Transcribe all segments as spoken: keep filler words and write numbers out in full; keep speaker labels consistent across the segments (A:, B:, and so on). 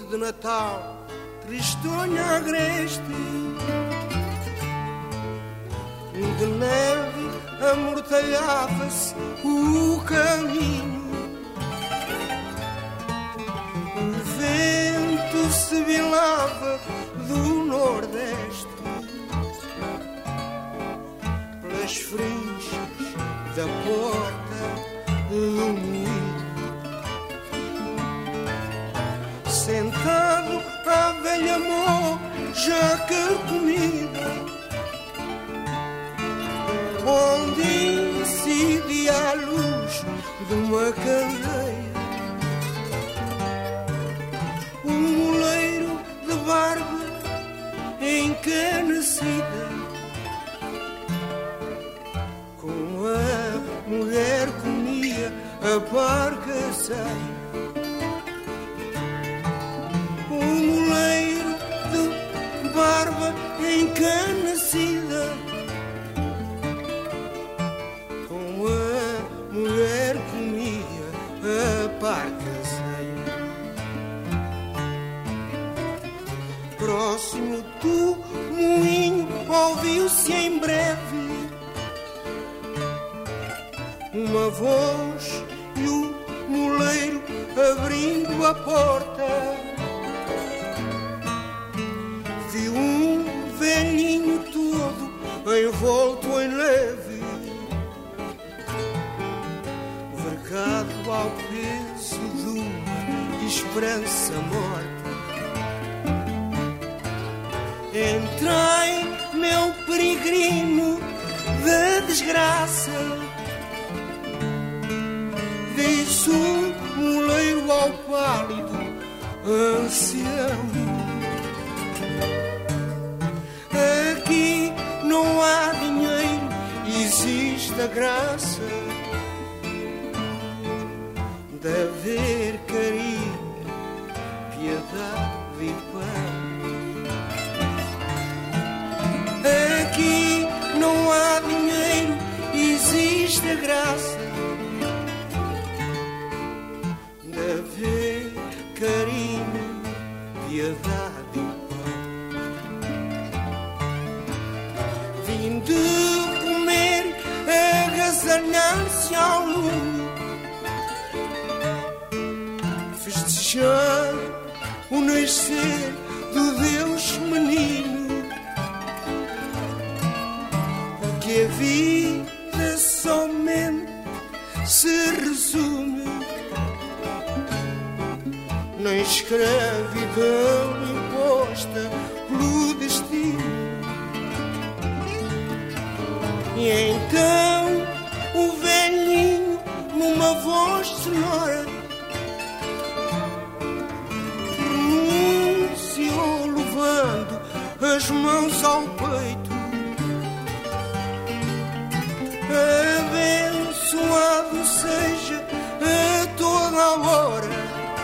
A: de Natal, tristonha agreste, de neve amortalhava-se o caminho, o vento sibilava do nordeste, pelas frinchas da porta do moinho. Sentado à velha moja carcomida, onde incidia a luz de uma candeia, um moleiro de barba encanecida, com a mulher comia a barca ceia. Um moleiro de barba encanecida, com a mulher comia a barca ceia. Próximo do moinho ouviu-se em breve uma voz e o moleiro abrindo a porta viu um velhinho todo envolto em neve, vergado ao peso de uma esperança morta. Entrei, meu peregrino da desgraça, disse o moleiro ao pálido ancião. Aqui não há dinheiro, existe a graça de haver carinho, piedade e pão. Aqui não há dinheiro, existe a graça de haver carinho, piedade e pão. Vim de comer, agasalhar-se ao lume, festejar o nascer do Deus menino, porque a vida somente se resume na escravidão imposta pelo destino. E então o velhinho, numa voz sonora, pronunciou levando as mãos ao peito: abençoado seja a toda a hora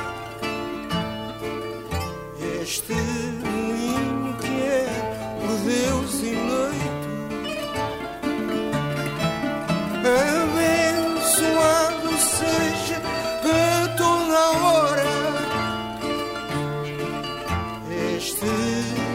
A: este moinho que é por Deus eleito. Abençoado seja a toda a hora este